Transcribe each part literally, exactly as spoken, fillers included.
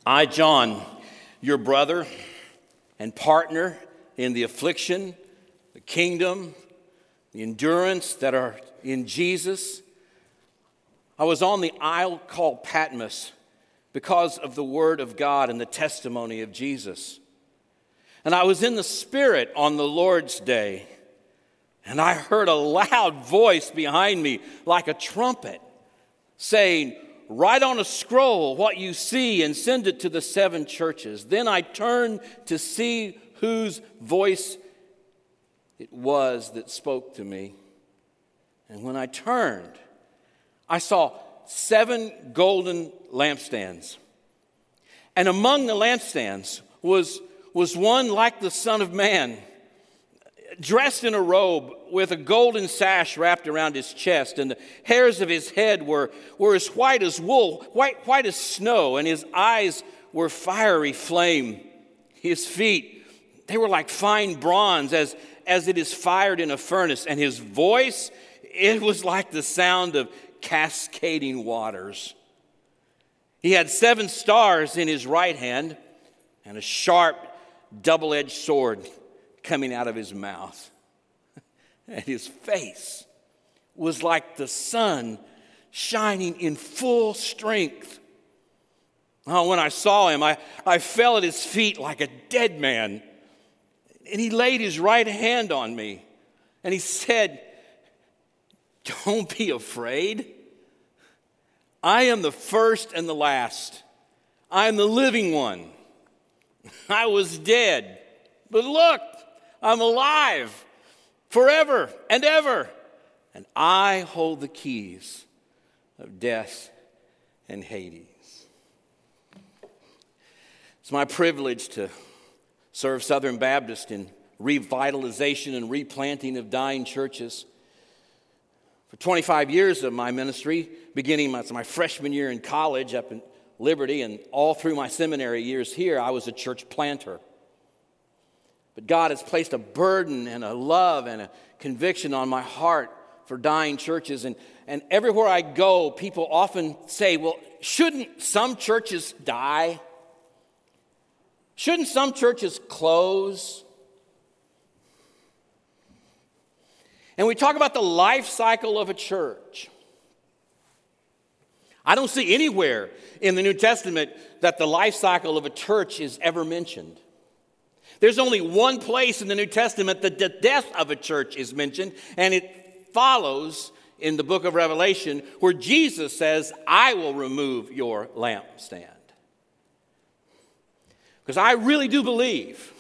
I, John, your brother and partner in the affliction, the kingdom, the endurance that are in Jesus. I was on the isle called Patmos because of the word of God and the testimony of Jesus. And I was in the Spirit on the Lord's day, and I heard a loud voice behind me like a trumpet saying, "Write on a scroll what you see and send it to the seven churches." Then I turned to see whose voice it was that spoke to me. And when I turned, I saw seven golden lampstands. And among the lampstands was, was one like the Son of Man, dressed in a robe with a golden sash wrapped around his chest, and the hairs of his head were, were as white as wool, white, white as snow, and his eyes were fiery flame. His feet, they were like fine bronze as, as it is fired in a furnace, and his voice, it was like the sound of cascading waters. He had seven stars in his right hand and a sharp double-edged sword coming out of his mouth. And his face was like the sun shining in full strength. Oh, when I saw him, I, I fell at his feet like a dead man. And he laid his right hand on me. And he said, "Don't be afraid. I am the first and the last. I am the living one. I was dead, but look, I'm alive forever and ever, and I hold the keys of death and Hades." It's my privilege to serve Southern Baptist in revitalization and replanting of dying churches. For twenty-five years of my ministry, beginning my, my freshman year in college up in Liberty and all through my seminary years here, I was a church planter. But God has placed a burden and a love and a conviction on my heart for dying churches. And, and everywhere I go, people often say, "Well, shouldn't some churches die? Shouldn't some churches close?" And we talk about the life cycle of a church. I don't see anywhere in the New Testament that the life cycle of a church is ever mentioned. There's only one place in the New Testament that the death of a church is mentioned, and it follows in the book of Revelation where Jesus says, "I will remove your lampstand." Because I really do believe,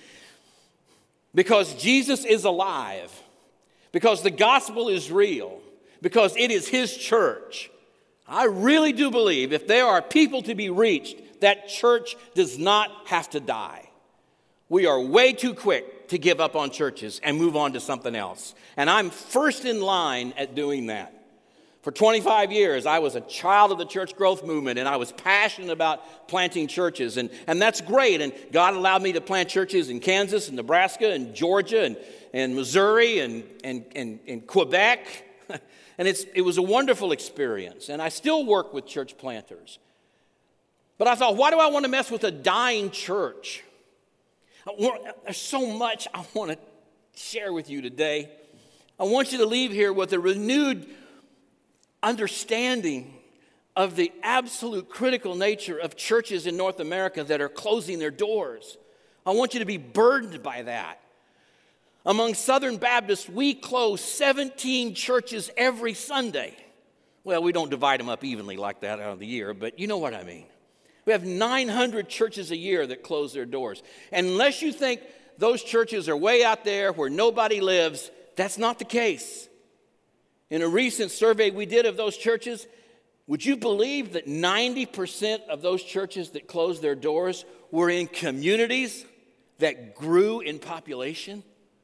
because Jesus is alive, because the gospel is real, because it is his church, I really do believe if there are people to be reached, that church does not have to die. We are way too quick to give up on churches and move on to something else. And I'm first in line at doing that. For twenty-five years, I was a child of the church growth movement, and I was passionate about planting churches. And, and that's great. And God allowed me to plant churches in Kansas and Nebraska and Georgia and, and Missouri and, and, and, and Quebec. And it's, it was a wonderful experience. And I still work with church planters. But I thought, why do I want to mess with a dying church? There's so much I want to share with you today. I want you to leave here with a renewed understanding of the absolute critical nature of churches in North America that are closing their doors. I want you to be burdened by that. Among Southern Baptists, we close seventeen churches every Sunday. Well, we don't divide them up evenly like that out of the year, but you know what I mean. We have nine hundred churches a year that close their doors. And unless you think those churches are way out there where nobody lives, that's not the case. In a recent survey we did of those churches, would you believe that ninety percent of those churches that closed their doors were in communities that grew in population?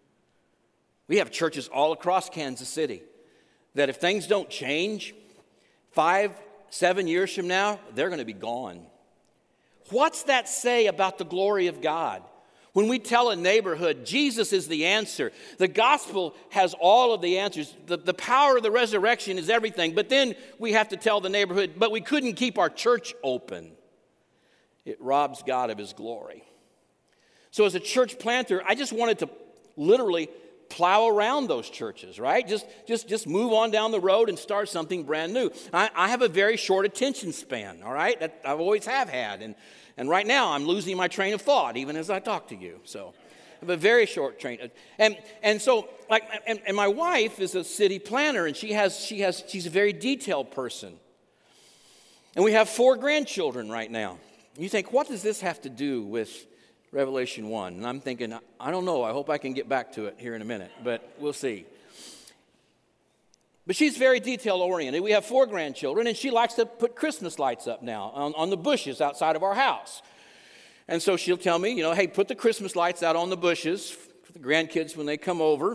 We have churches all across Kansas City that if things don't change, five, seven years from now, they're going to be gone. What's that say about the glory of God? When we tell a neighborhood, Jesus is the answer. The gospel has all of the answers. The, the power of the resurrection is everything. But then we have to tell the neighborhood, but we couldn't keep our church open. it robs God of his glory. So as a church planter, I just wanted to literally plow around those churches, right? Just, just, just move on down the road and start something brand new. I, I have a very short attention span, all right? That I've always have had. And, and right now, I'm losing my train of thought, even as I talk to you. So I have a very short train. And, and so, like, and, and my wife is a city planner, and she has, she has, she's a very detailed person. And we have four grandchildren right now. You think, what does this have to do with Revelation one? And I'm thinking, I don't know. I hope I can get back to it here in a minute, but we'll see. But she's very detail-oriented. We have four grandchildren, and she likes to put Christmas lights up now on, on the bushes outside of our house. And so she'll tell me, you know, hey, put the Christmas lights out on the bushes for the grandkids when they come over.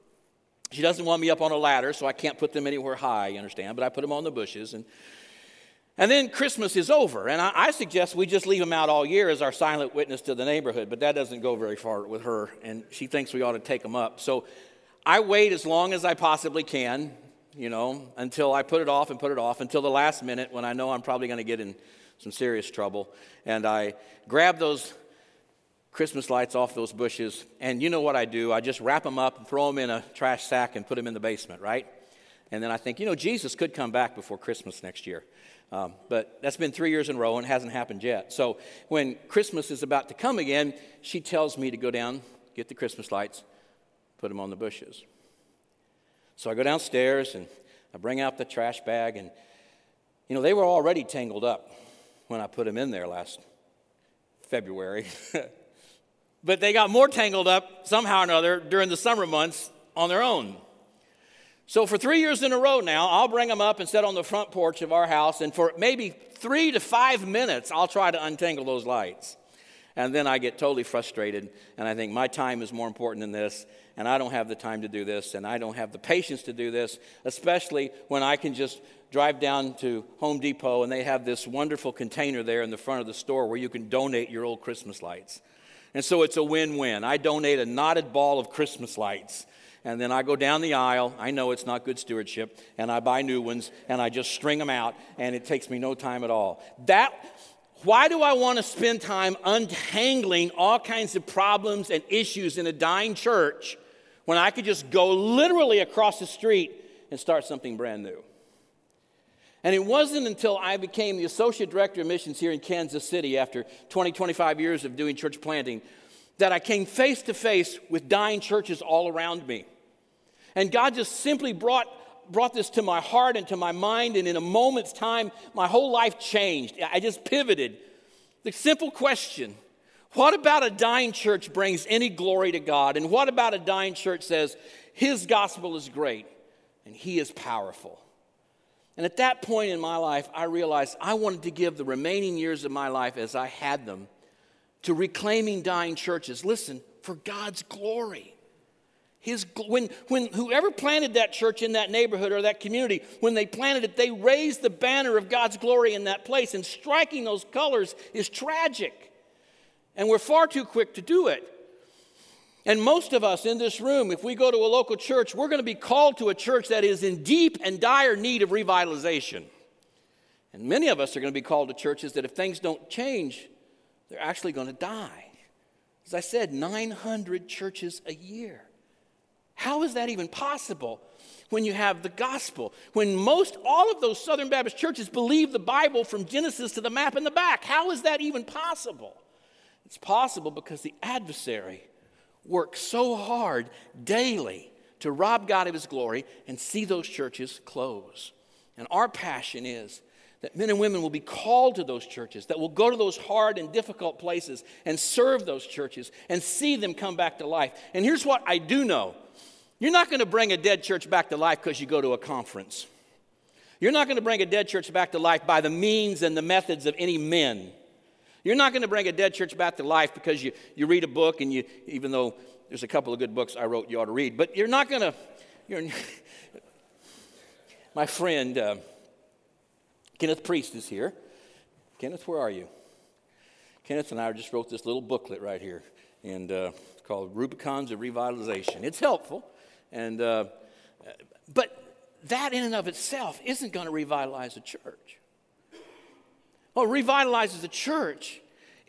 She doesn't want me up on a ladder, so I can't put them anywhere high, you understand, but I put them on the bushes. And And then Christmas is over, and I, I suggest we just leave them out all year as our silent witness to the neighborhood, but that doesn't go very far with her, and she thinks we ought to take them up. So I wait as long as I possibly can, you know, until I put it off and put it off, until the last minute when I know I'm probably going to get in some serious trouble, and I grab those Christmas lights off those bushes, and you know what I do? I just wrap them up and throw them in a trash sack and put them in the basement, right? And then I think, you know, Jesus could come back before Christmas next year. Um, but that's been three years in a row and hasn't happened yet. So when Christmas is about to come again, she tells me to go down, get the Christmas lights, put them on the bushes. So I go downstairs and I bring out the trash bag, and, you know, they were already tangled up when I put them in there last February. But they got more tangled up somehow or another during the summer months on their own. So for three years in a row now, I'll bring them up and sit on the front porch of our house, and for maybe three to five minutes, I'll try to untangle those lights. And then I get totally frustrated, and I think my time is more important than this, and I don't have the time to do this, and I don't have the patience to do this, especially when I can just drive down to Home Depot, and they have this wonderful container there in the front of the store where you can donate your old Christmas lights. And so it's a win-win. I donate a knotted ball of Christmas lights. And then I go down the aisle. I know it's not good stewardship. And I buy new ones, and I just string them out, and it takes me no time at all. That, why do I want to spend time untangling all kinds of problems and issues in a dying church when I could just go literally across the street and start something brand new? And it wasn't until I became the Associate Director of Missions here in Kansas City after twenty, twenty-five years of doing church planting that I came face to face with dying churches all around me. And God just simply brought, brought this to my heart and to my mind, and in a moment's time, my whole life changed. I just pivoted. The simple question, what about a dying church brings any glory to God? And what about a dying church says, his gospel is great and he is powerful? And at that point in my life, I realized I wanted to give the remaining years of my life as I had them to reclaiming dying churches. Listen, for God's glory. His, when, when whoever planted that church in that neighborhood or that community, when they planted it, they raised the banner of God's glory in that place. And striking those colors is tragic. And we're far too quick to do it. And most of us in this room, if we go to a local church, we're going to be called to a church that is in deep and dire need of revitalization. And many of us are going to be called to churches that if things don't change, they're actually going to die. As I said, nine hundred churches a year. How is that even possible when you have the gospel? When most, all of those Southern Baptist churches believe the Bible from Genesis to the map in the back. How is that even possible? It's possible because the adversary works so hard daily to rob God of his glory and see those churches close. And our passion is that men and women will be called to those churches, that will go to those hard and difficult places and serve those churches and see them come back to life. And here's what I do know. You're not going to bring a dead church back to life because you go to a conference. You're not going to bring a dead church back to life by the means and the methods of any men. You're not going to bring a dead church back to life because you, you read a book, and you, even though there's a couple of good books I wrote you ought to read, but you're not going to, you're, my friend, uh, Kenneth Priest is here. Kenneth, where are you? Kenneth and I just wrote this little booklet right here, and uh, it's called Rubicons of Revitalization. It's helpful, and uh, but that in and of itself isn't going to revitalize a church. What revitalizes a church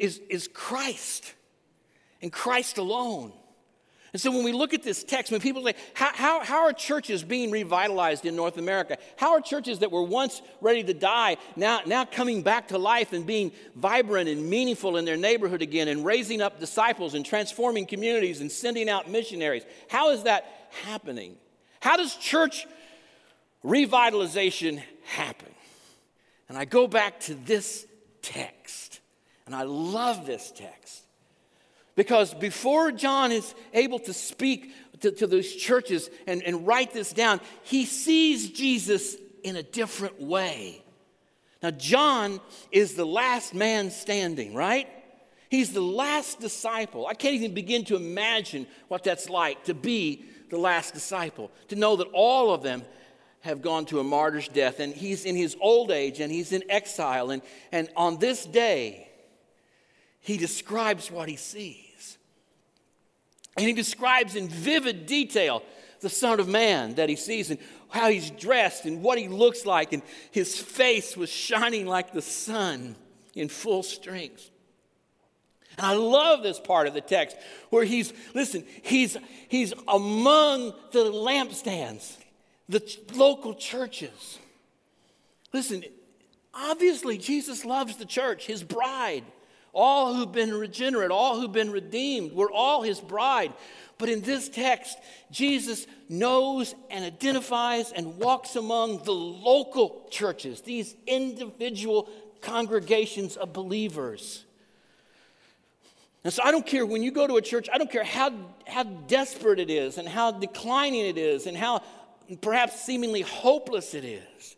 is, is Christ and Christ alone. And so when we look at this text, when people say, how, how, how are churches being revitalized in North America? How are churches that were once ready to die now, now coming back to life and being vibrant and meaningful in their neighborhood again and raising up disciples and transforming communities and sending out missionaries? How is that happening? How does church revitalization happen? And I go back to this text, and I love this text. Because before John is able to speak to, to those churches and, and write this down, he sees Jesus in a different way. Now, John is the last man standing, right? He's the last disciple. I can't even begin to imagine what that's like to be the last disciple, to know that all of them have gone to a martyr's death, and he's in his old age, and he's in exile, and, and on this day, he describes what he sees. And he describes in vivid detail the Son of Man that he sees and how he's dressed and what he looks like. And his face was shining like the sun in full strength. And I love this part of the text where he's, listen, he's, he's among the lampstands, the local churches. Listen, obviously Jesus loves the church, his bride. All who've been regenerate, all who've been redeemed, we're all his bride. But in this text, Jesus knows and identifies and walks among the local churches, these individual congregations of believers. And so I don't care when you go to a church, I don't care how, how desperate it is and how declining it is and how perhaps seemingly hopeless it is.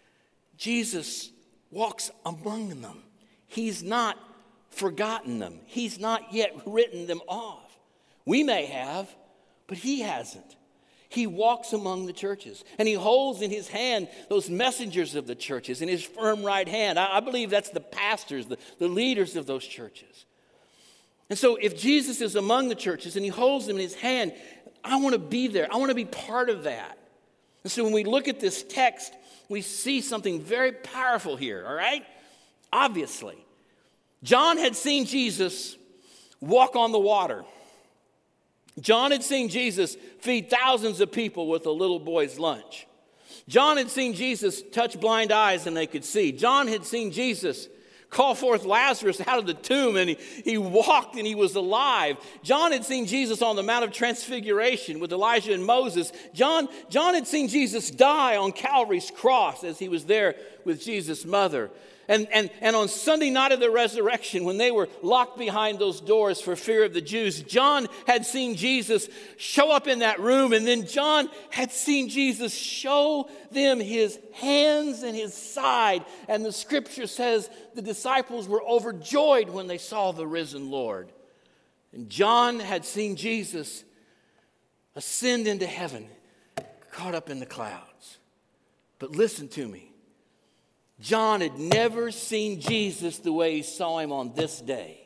Jesus walks among them. He's not forgotten them. He's not yet written them off. We may have, but he hasn't. He walks among the churches, and he holds in his hand those messengers of the churches in his firm right hand. I, I believe that's the pastors, the, the leaders of those churches. And so if Jesus is among the churches and he holds them in his hand, I want to be there. I want to be part of that. And so when we look at this text, we see something very powerful here, all right? Obviously, John had seen Jesus walk on the water. John had seen Jesus feed thousands of people with a little boy's lunch. John had seen Jesus touch blind eyes and they could see. John had seen Jesus call forth Lazarus out of the tomb, and he, he walked and he was alive. John had seen Jesus on the Mount of Transfiguration with Elijah and Moses. John, John had seen Jesus die on Calvary's cross as he was there with Jesus' mother. And, and, and on Sunday night of the resurrection, when they were locked behind those doors for fear of the Jews, John had seen Jesus show up in that room, and then John had seen Jesus show them his hands and his side. And the scripture says the disciples were overjoyed when they saw the risen Lord. And John had seen Jesus ascend into heaven, caught up in the clouds. But listen to me. John had never seen Jesus the way he saw him on this day.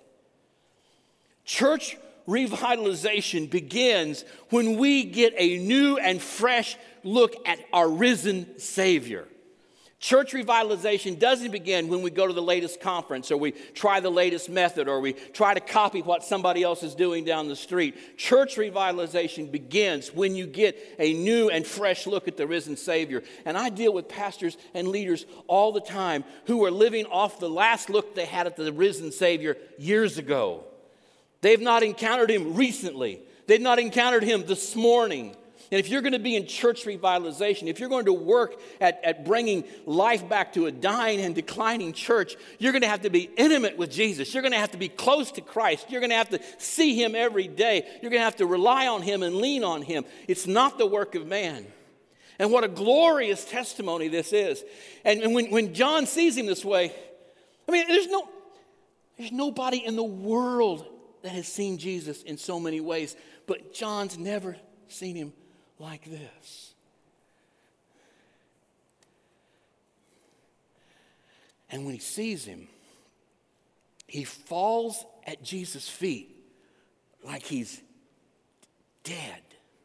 Church revitalization begins when we get a new and fresh look at our risen Savior. Church revitalization doesn't begin when we go to the latest conference or we try the latest method or we try to copy what somebody else is doing down the street. Church revitalization begins when you get a new and fresh look at the risen Savior. And I deal with pastors and leaders all the time who are living off the last look they had at the risen Savior years ago. They've not encountered him recently. They've not encountered him this morning. And if you're going to be in church revitalization, if you're going to work at, at bringing life back to a dying and declining church, you're going to have to be intimate with Jesus. You're going to have to be close to Christ. You're going to have to see him every day. You're going to have to rely on him and lean on him. It's not the work of man. And what a glorious testimony this is. And, and when, when John sees him this way, I mean, there's no, there's nobody in the world that has seen Jesus in so many ways, but John's never seen him like this. And when he sees him, he falls at Jesus' feet like he's dead.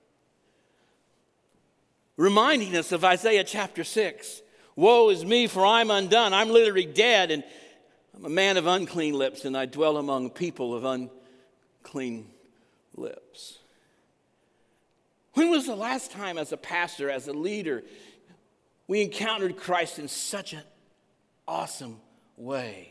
Reminding us of Isaiah chapter six. Woe is me, for I'm undone. I'm literally dead. And I'm a man of unclean lips, and I dwell among people of unclean lips. When was the last time as a pastor, as a leader, we encountered Christ in such an awesome way?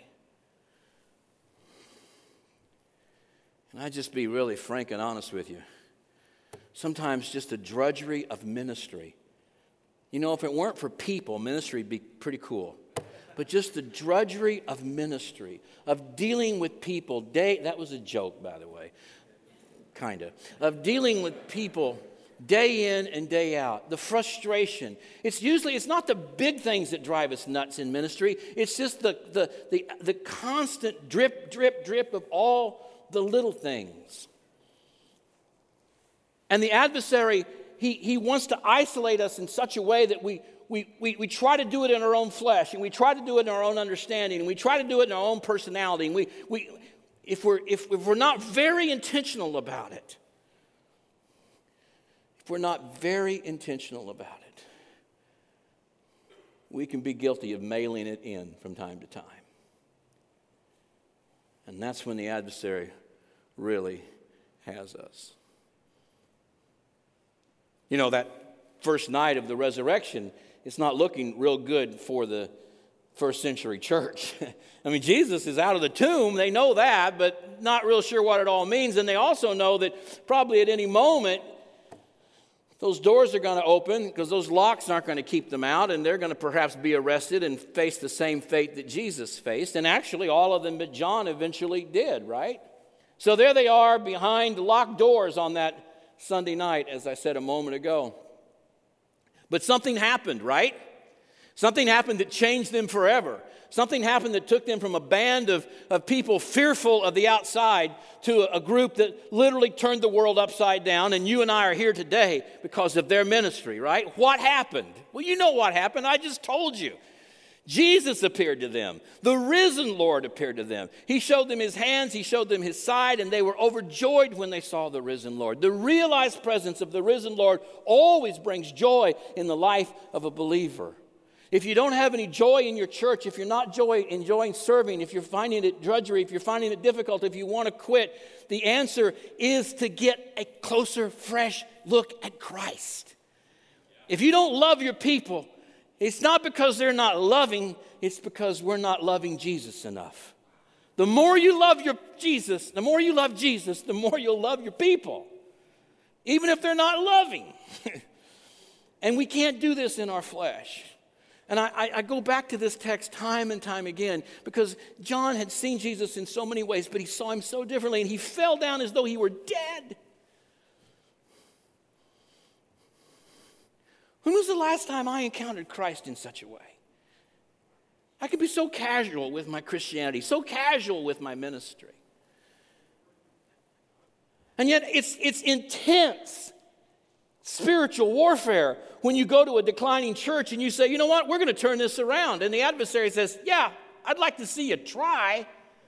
And I just be really frank and honest with you. Sometimes just the drudgery of ministry. You know, if it weren't for people, ministry would be pretty cool. But just the drudgery of ministry, of dealing with people day, that was a joke, by the way, kind of, of dealing with people day in and day out, the frustration. It's usually, it's not the big things that drive us nuts in ministry. It's just the, the, the, the constant drip, drip, drip of all the little things. And the adversary, he, he wants to isolate us in such a way that we, we, we, we try to do it in our own flesh, and we try to do it in our own understanding, and we try to do it in our own personality. And we, we, if, we're, if, if we're not very intentional about it, if we're not very intentional about it, we can be guilty of mailing it in from time to time. And that's when the adversary really has us. You know, that first night of the resurrection, it's not looking real good for the first century church. I mean, Jesus is out of the tomb. They know that, but not real sure what it all means. And they also know that probably at any moment, those doors are going to open because those locks aren't going to keep them out, and they're going to perhaps be arrested and face the same fate that Jesus faced. And actually, all of them but John eventually did, right? So there they are behind locked doors on that Sunday night, as I said a moment ago. But something happened, right? Something happened that changed them forever. Something happened that took them from a band of, of people fearful of the outside to a, a group that literally turned the world upside down. And you and I are here today because of their ministry, right? What happened? Well, you know what happened. I just told you. Jesus appeared to them. The risen Lord appeared to them. He showed them his hands. He showed them his side, and they were overjoyed when they saw the risen Lord. The realized presence of the risen Lord always brings joy in the life of a believer. If you don't have any joy in your church, if you're not joy, enjoying serving, if you're finding it drudgery, if you're finding it difficult, if you want to quit, the answer is to get a closer, fresh look at Christ. If you don't love your people, it's not because they're not loving, it's because we're not loving Jesus enough. The more you love your Jesus, the more you love Jesus, the more you'll love your people, even if they're not loving. And we can't do this in our flesh. And I, I, I go back to this text time and time again because John had seen Jesus in so many ways, but he saw him so differently, and he fell down as though he were dead. When was the last time I encountered Christ in such a way? I could be so casual with my Christianity, so casual with my ministry. And yet it's, it's intense spiritual warfare when you go to a declining church and you say, you know what, we're going to turn this around. And the adversary says, yeah, I'd like to see you try.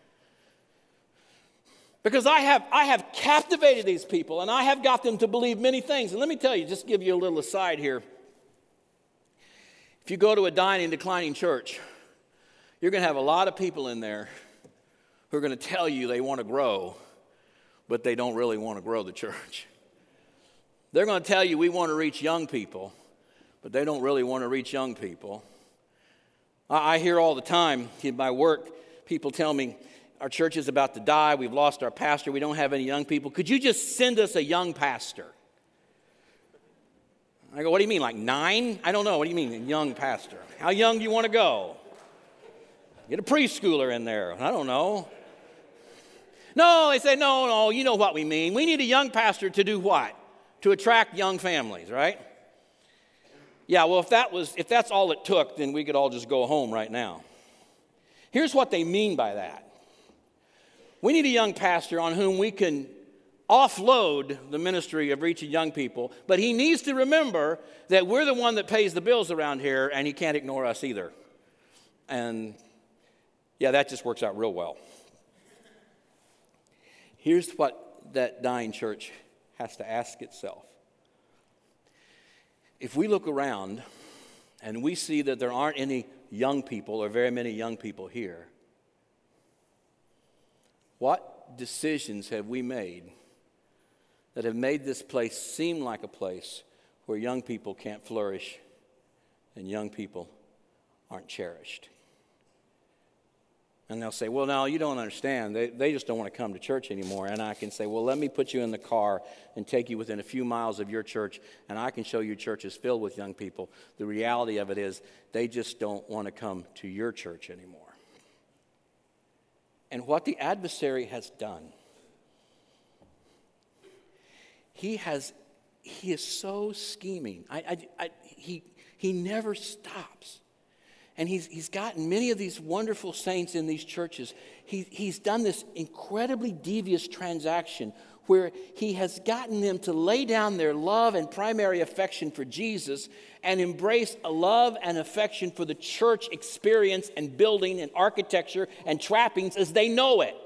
Because I have, I have captivated these people and I have got them to believe many things. And let me tell you, just give you a little aside here. If you go to a dying and declining church, you're going to have a lot of people in there who are going to tell you they want to grow, but they don't really want to grow the church. They're going to tell you we want to reach young people, but they don't really want to reach young people. I, I hear all the time in my work, people tell me, our church is about to die, we've lost our pastor, we don't have any young people. Could you just send us a young pastor? I go, what do you mean, like nine? I don't know. What do you mean, a young pastor? How young do you want to go? Get a preschooler in there. I don't know. No, they say, no, no, you know what we mean. We need a young pastor to do what? To attract young families, right? Yeah, well, if that was, if that's all it took, then we could all just go home right now. Here's what they mean by that. We need a young pastor on whom we can offload the ministry of reaching young people, but he needs to remember that we're the one that pays the bills around here, and he can't ignore us either. And yeah, that just works out real well. Here's what that dying church has to ask itself. If we look around and we see that there aren't any young people or very many young people here, What decisions have we made that have made this place seem like a place where young people can't flourish and young people aren't cherished? And they'll say, well, no, you don't understand. They, they just don't want to come to church anymore. And I can say, well, let me put you in the car and take you within a few miles of your church, and I can show you churches filled with young people. The reality of it is they just don't want to come to your church anymore. And what the adversary has done, he has, he is so scheming. I, I, I, he, he never stops. And he's, he's gotten many of these wonderful saints in these churches. He, he's done this incredibly devious transaction where he has gotten them to lay down their love and primary affection for Jesus and embrace a love and affection for the church experience and building and architecture and trappings as they know it.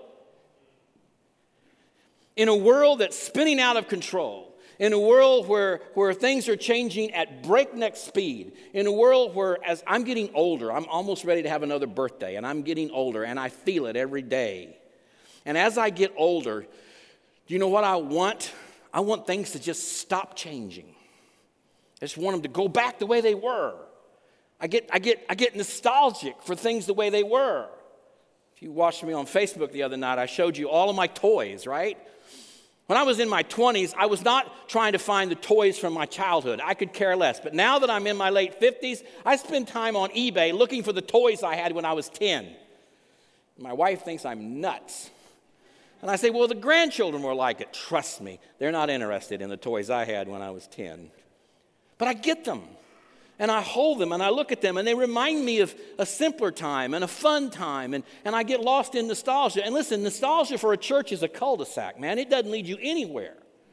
In a world that's spinning out of control, in a world where, where things are changing at breakneck speed, in a world where as I'm getting older, I'm almost ready to have another birthday, and I'm getting older, and I feel it every day. And as I get older, do you know what I want? I want things to just stop changing. I just want them to go back the way they were. I get, I get, I get nostalgic for things the way they were. If you watched me on Facebook the other night, I showed you all of my toys, right? When I was in my twenties, I was not trying to find the toys from my childhood. I could care less. But now that I'm in my late fifties, I spend time on eBay looking for the toys I had when I was ten. My wife thinks I'm nuts. And I say, well, the grandchildren were like it. Trust me, they're not interested in the toys I had when I was ten. But I get them, and I hold them, and I look at them, and they remind me of a simpler time and a fun time, and, and I get lost in nostalgia. And listen, nostalgia for a church is a cul-de-sac, man. It doesn't lead you anywhere.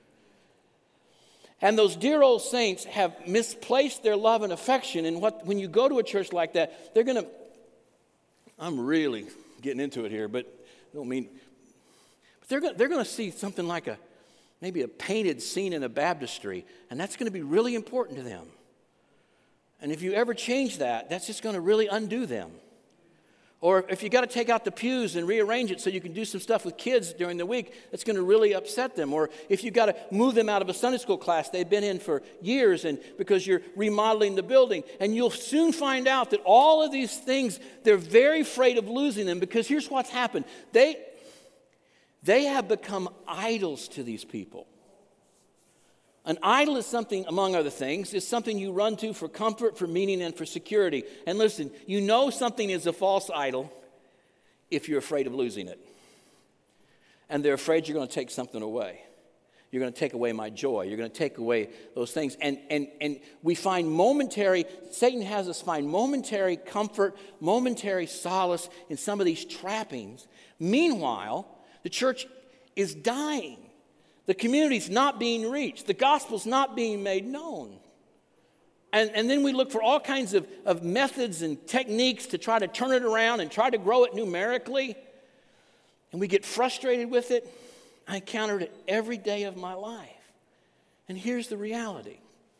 And those dear old saints have misplaced their love and affection, and what when you go to a church like that, they're going to, I'm really getting into it here, but I don't mean, but they're going they're going to see something like a, maybe a painted scene in a baptistry, and that's going to be really important to them. And if you ever change that, that's just going to really undo them. Or if you got to take out the pews and rearrange it so you can do some stuff with kids during the week, that's going to really upset them. Or if you got to move them out of a Sunday school class they've been in for years and because you're remodeling the building, and you'll soon find out that all of these things, they're very afraid of losing them, because here's what's happened. They, they have become idols to these people. An idol is something, among other things, is something you run to for comfort, for meaning, and for security. And listen, you know something is a false idol if you're afraid of losing it. And they're afraid you're going to take something away. You're going to take away my joy. You're going to take away those things. And, and, and we find momentary, Satan has us find momentary comfort, momentary solace in some of these trappings. Meanwhile, the church is dying. The community's not being reached. The gospel's not being made known. And, and then we look for all kinds of, of methods and techniques to try to turn it around and try to grow it numerically. And we get frustrated with it. I encountered it every day of my life. And here's the reality.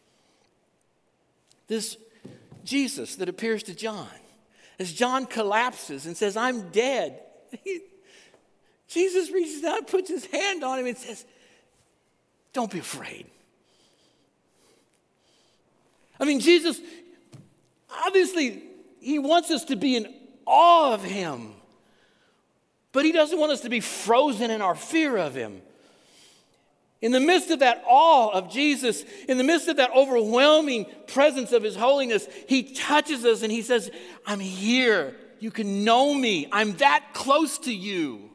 This Jesus that appears to John, as John collapses and says, I'm dead, he, Jesus reaches down and puts his hand on him and says, don't be afraid. I mean, Jesus, obviously, he wants us to be in awe of him. But he doesn't want us to be frozen in our fear of him. In the midst of that awe of Jesus, in the midst of that overwhelming presence of his holiness, he touches us and he says, I'm here. You can know me. I'm that close to you.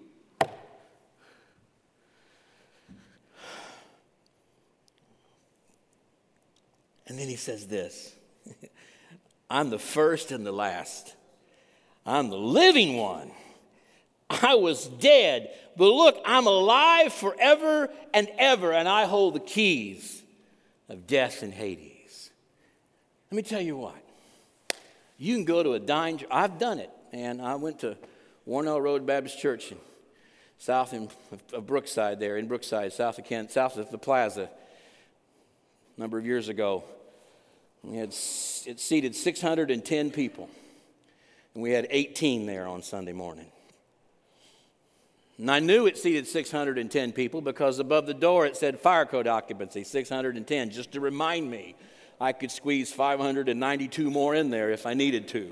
And then he says this, I'm the first and the last. I'm the living one. I was dead, but look, I'm alive forever and ever, and I hold the keys of death and Hades. Let me tell you what. You can go to a dying church. I've done it, and I went to Warnell Road Baptist Church in south in, of Brookside there, in Brookside, south of Kent, south of the plaza, a number of years ago. We had, it seated six hundred ten people, and we had eighteen there on Sunday morning. And I knew it seated six hundred ten people because above the door it said fire code occupancy, six hundred ten, just to remind me I could squeeze five hundred ninety-two more in there if I needed to.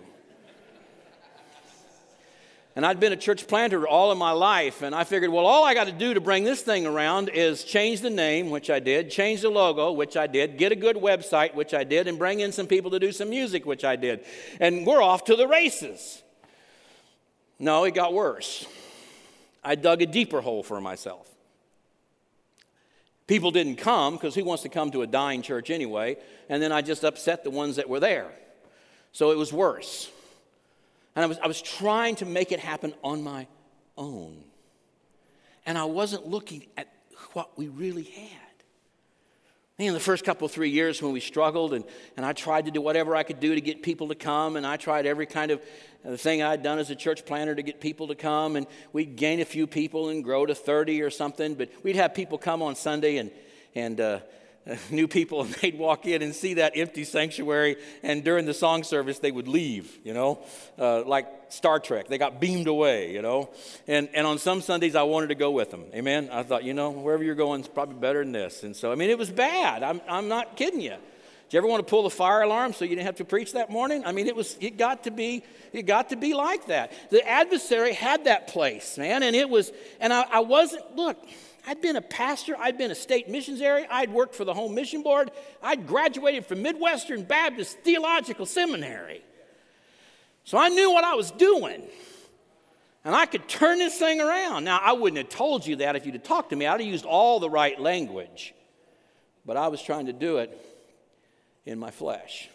And I'd been a church planter all of my life, and I figured, well, all I got to do to bring this thing around is change the name, which I did, change the logo, which I did, get a good website, which I did, and bring in some people to do some music, which I did. And we're off to the races. No, it got worse. I dug a deeper hole for myself. People didn't come, because who wants to come to a dying church anyway? And then I just upset the ones that were there. So it was worse. And I was, I was trying to make it happen on my own. And I wasn't looking at what we really had. In the first couple, three years when we struggled, and, and I tried to do whatever I could do to get people to come, and I tried every kind of uh, thing I'd done as a church planter to get people to come, and we'd gain a few people and grow to thirty or something, but we'd have people come on Sunday, and, and uh, new people, and they'd walk in and see that empty sanctuary, and during the song service they would leave, you know, uh, like Star Trek. They got beamed away, you know, and, and on some Sundays I wanted to go with them, amen. I thought, you know, wherever you're going is probably better than this. And so, I mean, it was bad. I'm, I'm not kidding you. Did you ever want to pull the fire alarm so you didn't have to preach that morning? I mean, it was, it got to be, it got to be like that. The adversary had that place, man, and it was, and I, I wasn't, look, I'd been a pastor. I'd been a state missions area. I'd worked for the Home Mission Board. I'd graduated from Midwestern Baptist Theological Seminary. So I knew what I was doing. And I could turn this thing around. Now, I wouldn't have told you that if you'd have talked to me. I'd have used all the right language. But I was trying to do it in my flesh.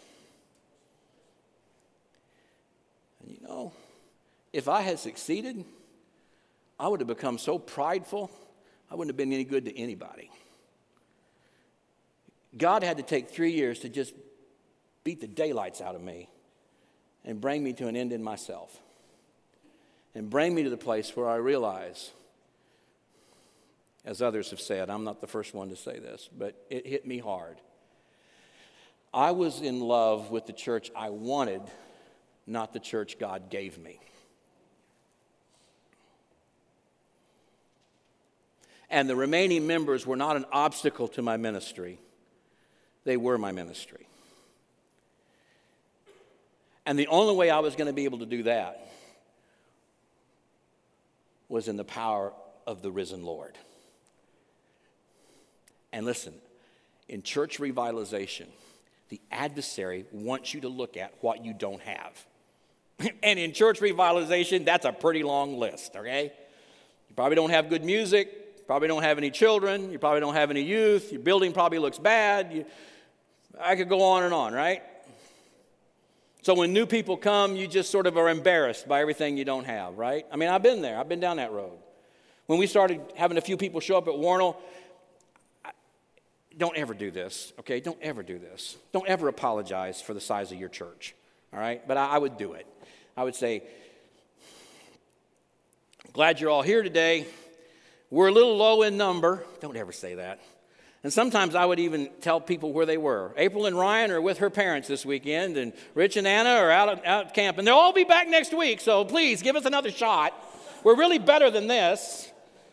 And you know, if I had succeeded, I would have become so prideful, I wouldn't have been any good to anybody. God had to take three years to just beat the daylights out of me and bring me to an end in myself. And bring me to the place where I realize, as others have said, I'm not the first one to say this, but it hit me hard. I was in love with the church I wanted, not the church God gave me. And the remaining members were not an obstacle to my ministry. They were my ministry. And the only way I was going to be able to do that was in the power of the risen Lord. And listen, in church revitalization, the adversary wants you to look at what you don't have. And in church revitalization, that's a pretty long list, okay? You probably don't have good music. Probably don't have any children. You probably don't have any youth. Your building probably looks bad. You, I could go on and on, right? So when new people come, you just sort of are embarrassed by everything you don't have, right? I mean, I've been there. I've been down that road. When we started having a few people show up at Warnell, I, don't ever do this, okay? Don't ever do this. Don't ever apologize for the size of your church, all right? But I, I would do it. I would say, glad you're all here today. We're a little low in number. Don't ever say that. And sometimes I would even tell people where they were. April and Ryan are with her parents this weekend, and Rich and Anna are out, out camping. They'll all be back next week, so please give us another shot. We're really better than this.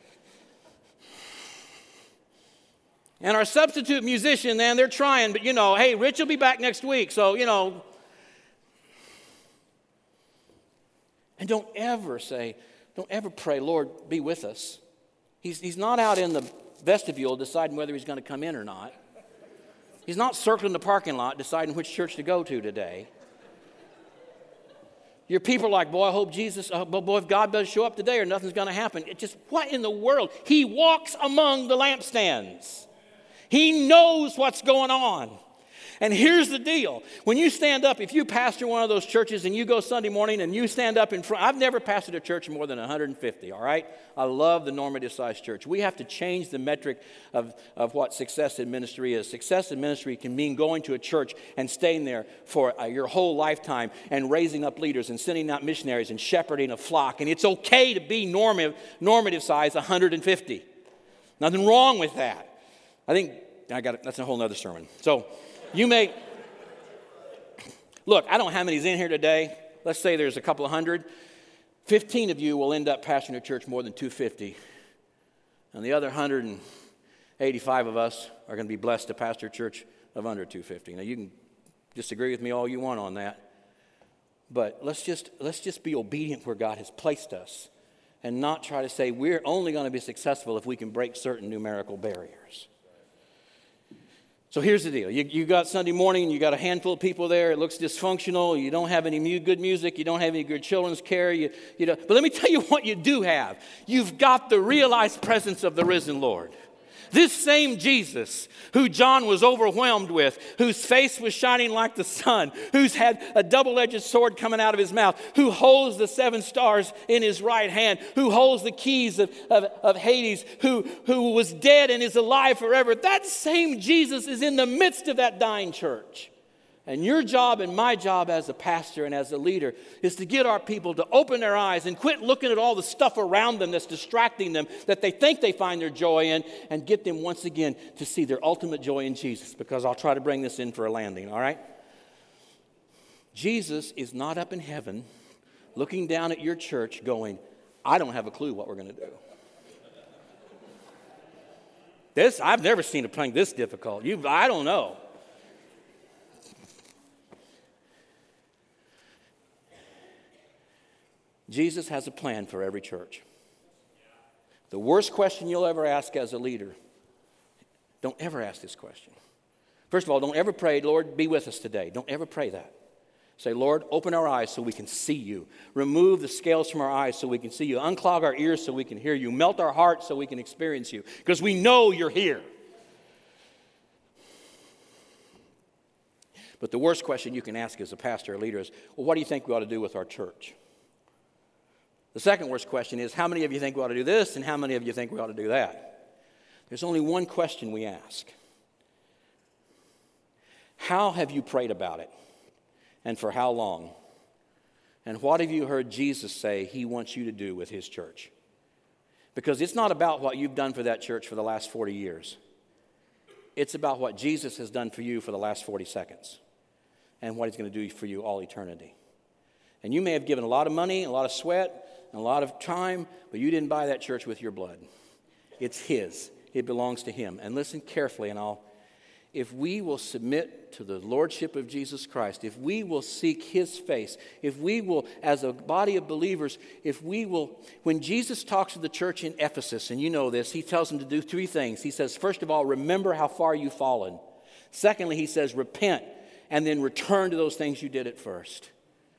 And our substitute musician, man, they're trying, but you know, hey, Rich will be back next week, so, you know. And don't ever say, don't ever pray, Lord, be with us. He's, he's not out in the vestibule deciding whether he's going to come in or not. He's not circling the parking lot deciding which church to go to today. Your people are like, boy, I hope Jesus, uh, boy, if God does show up today or nothing's going to happen. It just, what in the world? He walks among the lampstands. He knows what's going on. And here's the deal. When you stand up, if you pastor one of those churches and you go Sunday morning and you stand up in front, I've never pastored a church more than one hundred fifty, all right? I love the normative sized church. We have to change the metric of, of what success in ministry is. Success in ministry can mean going to a church and staying there for uh, your whole lifetime and raising up leaders and sending out missionaries and shepherding a flock. And it's okay to be normative, normative size one hundred fifty. Nothing wrong with that. I think, I got it, that's a whole other sermon. So, you may, look, I don't know how many's in here today. Let's say there's a couple of hundred. fifteen of you will end up pastoring a church more than two hundred fifty. And the other one hundred eighty-five of us are going to be blessed to pastor a church of under two hundred fifty. Now, you can disagree with me all you want on that. But let's just, let's just be obedient where God has placed us and not try to say we're only going to be successful if we can break certain numerical barriers. So here's the deal. You, you got Sunday morning and you got a handful of people there. It looks dysfunctional. You don't have any mu- good music. You don't have any good children's care. You, you know, but let me tell you what you do have. You've got the realized presence of the risen Lord. This same Jesus who John was overwhelmed with, whose face was shining like the sun, who's had a double-edged sword coming out of his mouth, who holds the seven stars in his right hand, who holds the keys of, of, of Hades, who, who was dead and is alive forever. That same Jesus is in the midst of that dying church. And your job and my job as a pastor and as a leader is to get our people to open their eyes and quit looking at all the stuff around them that's distracting them, that they think they find their joy in, and get them once again to see their ultimate joy in Jesus. Because I'll try to bring this in for a landing, all right? Jesus is not up in heaven looking down at your church going, I don't have a clue what we're going to do. This, I've never seen a thing this difficult. You, I don't know. Jesus has a plan for every church. The worst question you'll ever ask as a leader, don't ever ask this question. First of all, don't ever pray, Lord, be with us today. Don't ever pray that. Say, Lord, open our eyes so we can see you. Remove the scales from our eyes so we can see you. Unclog our ears so we can hear you. Melt our hearts so we can experience you. Because we know you're here. But the worst question you can ask as a pastor or leader is, well, what do you think we ought to do with our church? The second worst question is, how many of you think we ought to do this, and how many of you think we ought to do that? There's only one question we ask. How have you prayed about it, and for how long? And what have you heard Jesus say he wants you to do with his church? Because it's not about what you've done for that church for the last forty years. It's about what Jesus has done for you for the last forty seconds, and what he's going to do for you all eternity. And you may have given a lot of money, a lot of sweat, and a lot of time, but you didn't buy that church with your blood. It's his. It belongs to him. And listen carefully, and I'll, if we will submit to the lordship of Jesus Christ, if we will seek his face, if we will, as a body of believers, if we will, when Jesus talks to the church in Ephesus, and you know this, he tells them to do three things. He says, first of all, remember how far you've fallen. Secondly, he says, repent, and then return to those things you did at first.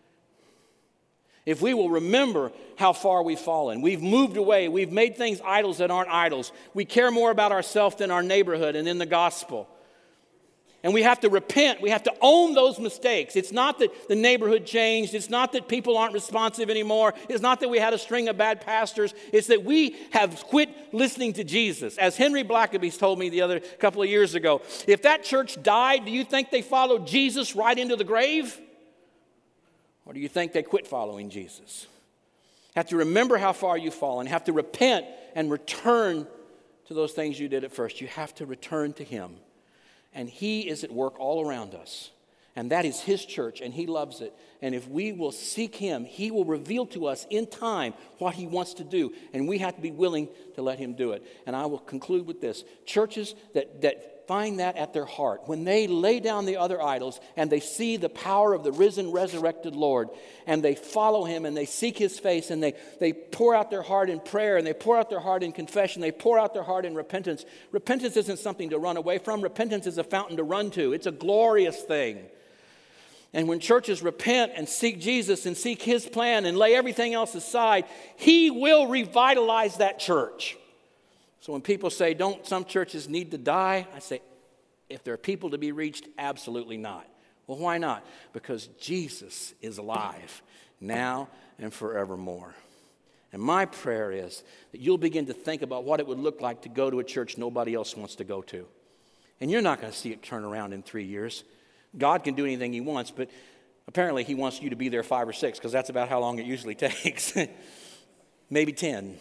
If we will remember how far we've fallen, we've moved away, we've made things idols that aren't idols. We care more about ourselves than our neighborhood and in the gospel. And we have to repent. We have to own those mistakes. It's not that the neighborhood changed. It's not that people aren't responsive anymore. It's not that we had a string of bad pastors. It's that we have quit listening to Jesus. As Henry Blackaby told me the other couple of years ago, if that church died, do you think they followed Jesus right into the grave? Or do you think they quit following Jesus? Have to remember how far you've fallen. Have to repent and return to those things you did at first. You have to return to him. And he is at work all around us. And that is his church, and he loves it. And if we will seek him, he will reveal to us in time what he wants to do. And we have to be willing to let him do it. And I will conclude with this. Churches that, that find that at their heart, when they lay down the other idols and they see the power of the risen, resurrected Lord, and they follow him and they seek his face, and they, they pour out their heart in prayer, and they pour out their heart in confession, they pour out their heart in repentance. Repentance isn't something to run away from. Repentance is a fountain to run to. It's a glorious thing. And when churches repent and seek Jesus and seek his plan and lay everything else aside, he will revitalize that church. So when people say, don't some churches need to die? I say, if there are people to be reached, absolutely not. Well, why not? Because Jesus is alive now and forevermore. And my prayer is that you'll begin to think about what it would look like to go to a church nobody else wants to go to. And you're not going to see it turn around in three years. God can do anything he wants, but apparently he wants you to be there five or six, because that's about how long it usually takes. Maybe ten.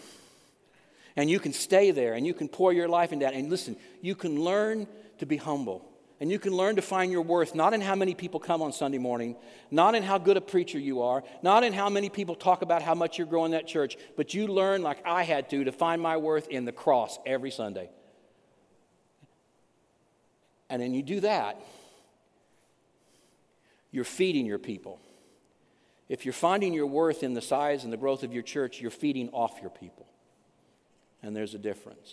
And you can stay there, and you can pour your life into that. And listen, you can learn to be humble. And you can learn to find your worth not in how many people come on Sunday morning, not in how good a preacher you are, not in how many people talk about how much you're growing that church, but you learn, like I had to, to find my worth in the cross every Sunday. And then you do that, you're feeding your people. If you're finding your worth in the size and the growth of your church, you're feeding off your people. And there's a difference.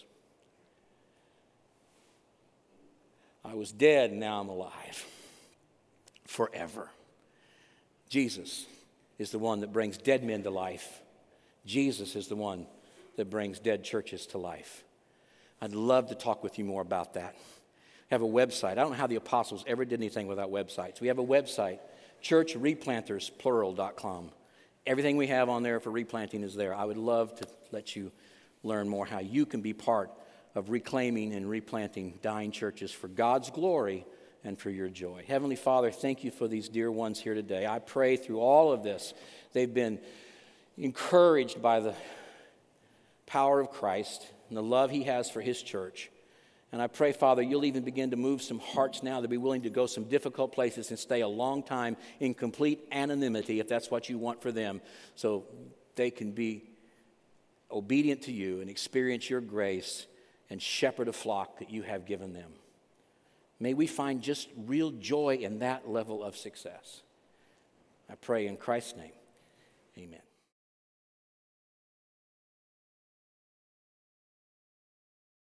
I was dead, and now I'm alive. Forever. Jesus is the one that brings dead men to life. Jesus is the one that brings dead churches to life. I'd love to talk with you more about that. We have a website. I don't know how the apostles ever did anything without websites. We have a website, church replanters plural dot com. Everything we have on there for replanting is there. I would love to let you learn more how you can be part of reclaiming and replanting dying churches for God's glory and for your joy. Heavenly Father, thank you for these dear ones here today. I pray through all of this, they've been encouraged by the power of Christ and the love he has for his church. And I pray, Father, you'll even begin to move some hearts now to be willing to go some difficult places and stay a long time in complete anonymity, if that's what you want for them, so they can be obedient to you and experience your grace and shepherd a flock that you have given them. May we find just real joy in that level of success. I pray in Christ's name, amen.